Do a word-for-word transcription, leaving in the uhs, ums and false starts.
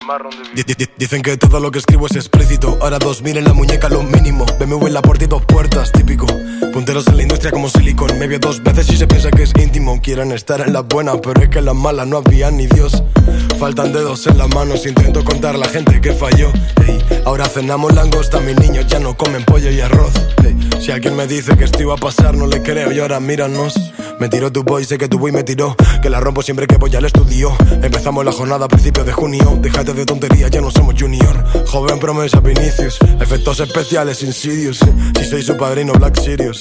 Di- di- Dicen que todo lo que escribo es explícito. Ahora dos mil en la muñeca lo mínimo. B M W en la puerta y dos puertas, típico. Punteros en la industria como silicon. Me vio dos veces y se piensa que es íntimo. Quieren estar en las buenas, pero es que en las malas no había ni Dios. Faltan dedos en las manos, intento contar la gente que falló. Ey, ahora cenamos langosta, mis niños ya no comen pollo y arroz. Ey, si alguien me dice que esto iba a pasar, no le creo y ahora míranos. Me tiró tu boy, sé que tu boy me tiró. Que la rompo siempre que voy al estudio. Empezamos la jornada a principios de junio. Déjate de tonterías, ya no somos junior. Joven promesa Vinicius. Efectos especiales Insidious. Si soy su padrino Black Sirius.